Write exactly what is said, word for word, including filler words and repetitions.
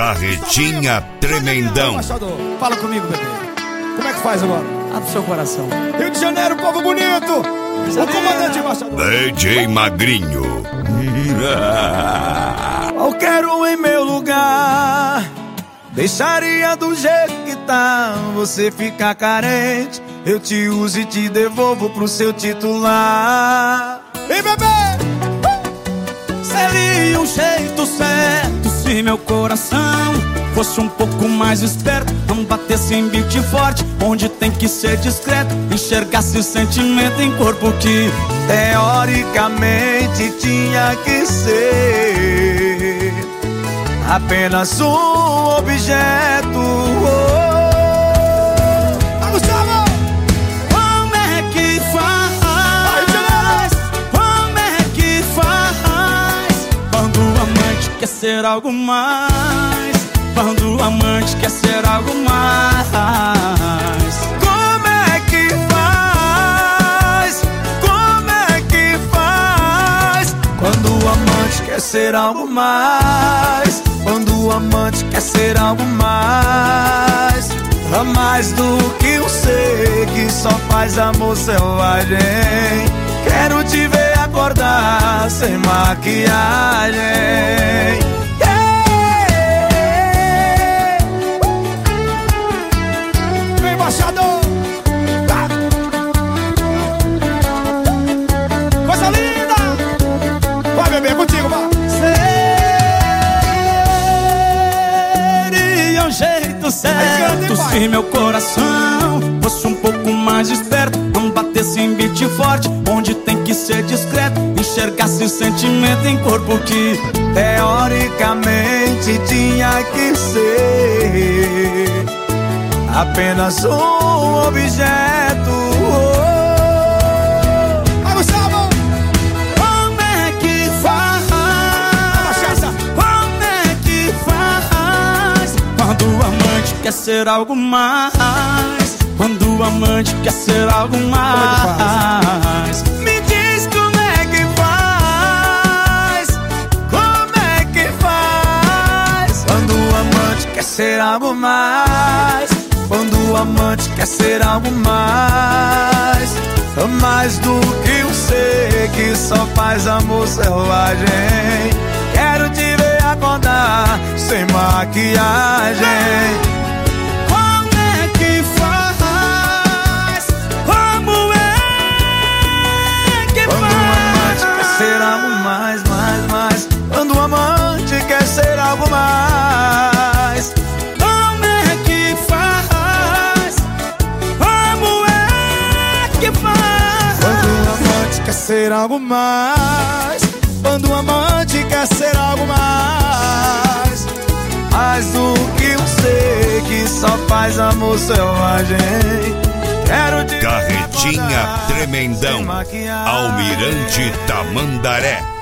Carretinha Tremendão. Fala comigo, bebê. Como é que faz agora? Abre seu coração. Rio de Janeiro, povo bonito. O comandante embaixador. D J Magrinho. Qualquer um em meu lugar deixaria do jeito que tá. Você fica carente, eu te uso e te devolvo pro seu titular. Vem, bebê! Seria um jeito certo se meu coração fosse um pouco mais esperto, não batesse em beat forte, onde tem que ser discreto, enxergasse sentimento em corpo que teoricamente tinha que ser apenas um objeto. Ah, Gustavo! Como é que faz? Como é que faz? Quando o amante quer ser algo mais? Quando o amante quer ser algo mais? Como é que faz? Como é que faz? Quando o amante quer ser algo mais? Quando o amante quer ser algo mais? A mais do que um ser que só faz amor selvagem. Quero te ver acordar sem maquiagem. Embaixador, tá. Coisa linda. Vai, bebê, é contigo, vai. Seria um jeito certo se meu coração fosse um pouco mais esperto, não batesse em beat forte, onde tem que ser discreto, enxergasse sentimento em corpo que teoricamente tinha que ser apenas um objeto. Vai, Gustavo! Como é que faz? Como é que faz? Quando o amante quer ser algo mais? Quando o amante quer ser algo mais? Me diz como é que faz? Como é que faz? Quando o amante quer ser algo mais? Quando o amante quer ser algo mais? Mais do que um ser que só faz amor selvagem. Quero te ver acordar sem maquiagem. Como é que faz? Como é que Quando faz? o amante quer ser algo mais, mais, mais. Quando o amante quer ser algo mais. Como é que faz? Como é que faz? Quando o amante quer ser algo mais. Quando o amante quer ser algo mais. Mais do que um ser que só faz amor selvagem. Quero te Carretinha Tremendão. Almirante Tamandaré.